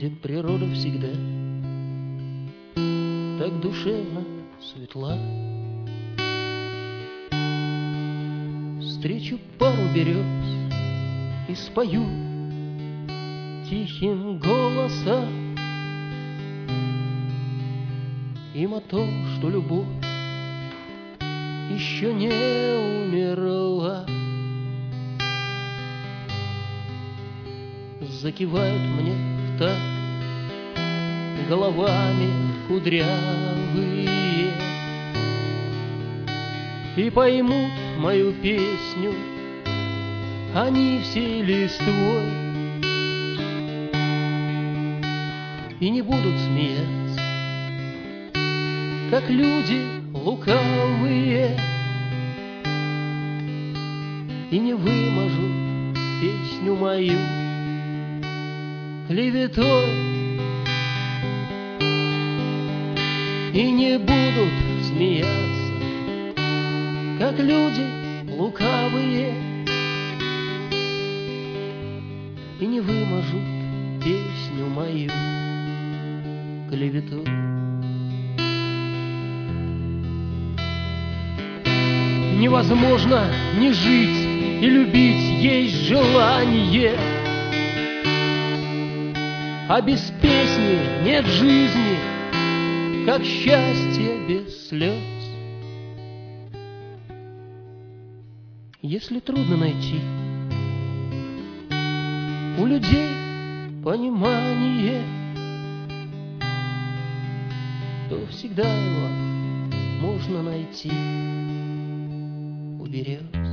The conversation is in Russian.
где природа всегда так душевно светла. Встречу пару берез и спою тихим голосом им о том, что любовь еще не умерла. Закивают мне в такт головами кудрявые и поймут мою песню они всей листвой и не будут смеяться, как люди лукавые, и не выможут песню мою клеветой, и не будут смеяться, как люди лукавые, и не выможут песню мою клеветой. Невозможно не жить и любить, есть желание, а без песни нет жизни, как счастье без слез. Если трудно найти у людей понимание, то всегда его можно найти у берез.